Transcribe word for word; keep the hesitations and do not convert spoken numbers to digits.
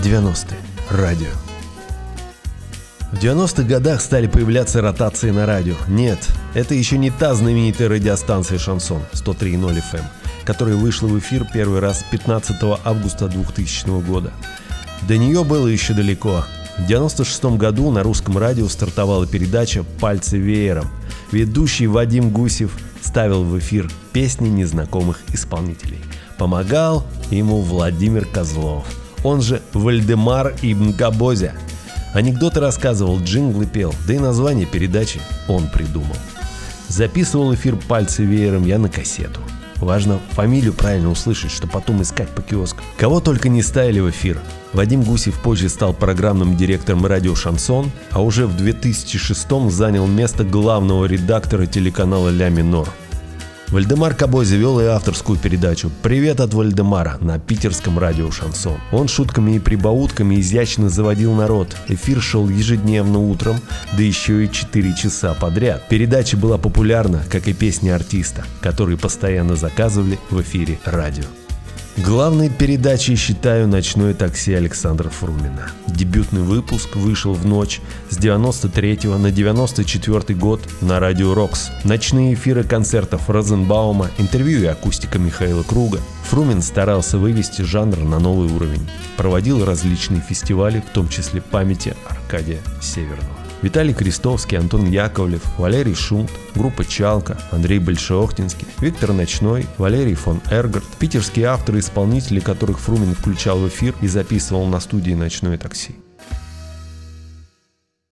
девяностые. Радио. В девяностых годах стали появляться ротации на радио. Нет, это еще не та знаменитая радиостанция «Шансон» сто три и ноль эф эм, которая вышла в эфир первый раз пятнадцатого августа двухтысячного года. До нее было еще далеко. В девяносто шестом году на русском радио стартовала передача «Пальцы веером». Ведущий Вадим Гусев ставил в эфир песни незнакомых исполнителей. Помогал ему Владимир Козлов, он же Вальдемар Ибн Габозя. Анекдоты рассказывал, джинглы пел, да и название передачи он придумал. Записывал эфир «Пальцы веером» я на кассету. Важно фамилию правильно услышать, чтобы потом искать по киоскам. Кого только не ставили в эфир. Вадим Гусев позже стал программным директором радио «Шансон», а уже в две тысячи шестом занял место главного редактора телеканала «Ля Минор». Вальдемар Кабозя вел и авторскую передачу «Привет от Вальдемара» на питерском радио «Шансон». Он шутками и прибаутками изящно заводил народ. Эфир шел ежедневно утром, да еще и четыре часа подряд. Передача была популярна, как и песни артиста, которые постоянно заказывали в эфире радио. Главной передачей считаю «Ночное такси» Александра Фрумина. Дебютный выпуск вышел в ночь с девяносто третьего на девяносто четвёртый год на радио «Рокс». Ночные эфиры концертов Розенбаума, интервью и акустика Михаила Круга. Фрумин старался вывести жанр на новый уровень. Проводил различные фестивали, в том числе памяти Аркадия Северного. Виталий Крестовский, Антон Яковлев, Валерий Шунт, группа «Чалка», Андрей Большеохтинский, Виктор Ночной, Валерий фон Эргард, питерские авторы и исполнители, которых Фрумин включал в эфир и записывал на студии «Ночное такси».